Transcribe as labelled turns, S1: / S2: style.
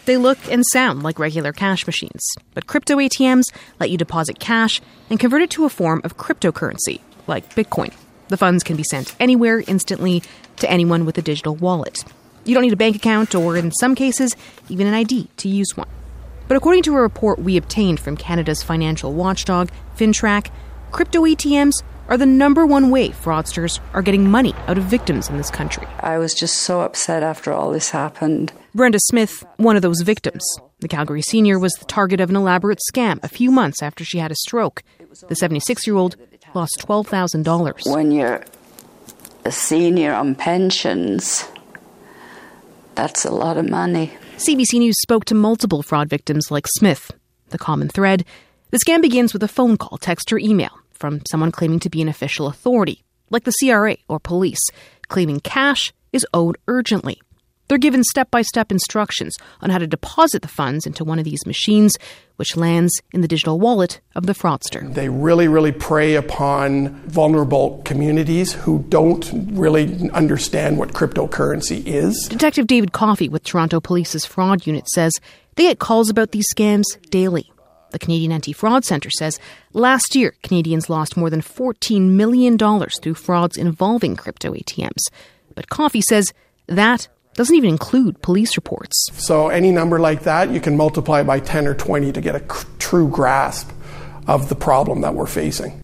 S1: They look and sound like regular cash machines, but crypto ATMs let you deposit cash and convert it to a form of cryptocurrency, like Bitcoin. The funds can be sent anywhere instantly to anyone with a digital wallet. You don't need a bank account or, in some cases, even an ID to use one. But according to a report we obtained from Canada's financial watchdog, FinTrack, crypto ATMs are the number one way fraudsters are getting money out of victims in this country.
S2: I was just so upset after all this happened.
S1: Brenda Smith, one of those victims. The Calgary senior was the target of an elaborate scam a few months after she had a stroke. The 76-year-old lost $12,000.
S2: When you're a senior on pensions, that's a lot of money.
S1: CBC News spoke to multiple fraud victims like Smith. The common thread: the scam begins with a phone call, text, or email from someone claiming to be an official authority, like the CRA or police, claiming cash is owed urgently. They're given step-by-step instructions on how to deposit the funds into one of these machines, which lands in the digital wallet of the fraudster.
S3: They really prey upon vulnerable communities who don't really understand what cryptocurrency is.
S1: Detective David Coffey with Toronto Police's fraud unit says they get calls about these scams daily. The Canadian Anti-Fraud Centre says last year, Canadians lost more than $14 million through frauds involving crypto ATMs. But Coffey says that doesn't even include police reports.
S3: So any number like that, you can multiply by 10 or 20 to get a true grasp of the problem that we're facing.